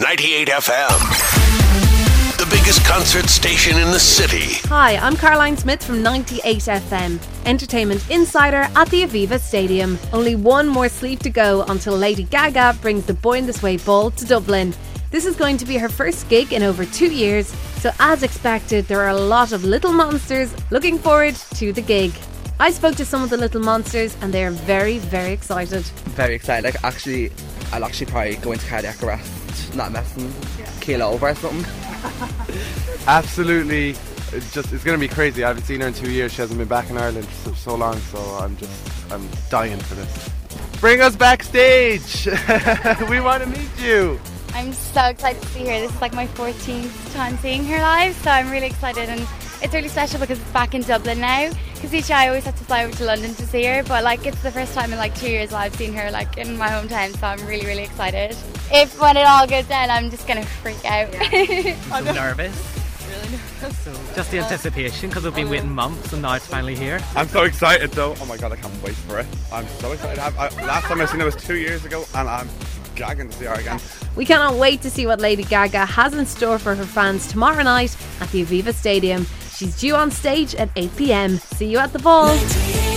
98 FM. The biggest concert station in the city. Hi, I'm Caroline Smith from 98 FM, entertainment insider at the Aviva Stadium. Only one more sleep to go until Lady Gaga brings the Born This Way ball to Dublin. This is going to be her first gig in over 2 years, so as expected, there are a lot of little monsters looking forward to the gig. I spoke to some of the little monsters and they are very, very excited. Very excited. I'll actually probably go into cardiac arrest, not messing, keel over or something. Absolutely, it's going to be crazy. I haven't seen her in 2 years. She hasn't been back in Ireland for so long, so I'm dying for this. Bring us backstage. We want to meet you. I'm so excited to see her. This is like my 14th time seeing her live, so I'm really excited, and it's really special because it's back in Dublin now. Because each year I always have to fly over to London to see her, but it's the first time in 2 years that I've seen her in my hometown, so I'm really, really excited. When it all goes down, I'm just gonna freak out. I'm so nervous. Really nervous. So just the anticipation, because we've been waiting months and now it's finally here. I'm so excited though. Oh my god, I can't wait for it. I'm so excited. Last time I seen her was 2 years ago, and I'm gagging to see her again. We cannot wait to see what Lady Gaga has in store for her fans tomorrow night at the Aviva Stadium. She's due on stage at 8 p.m. See you at the ball.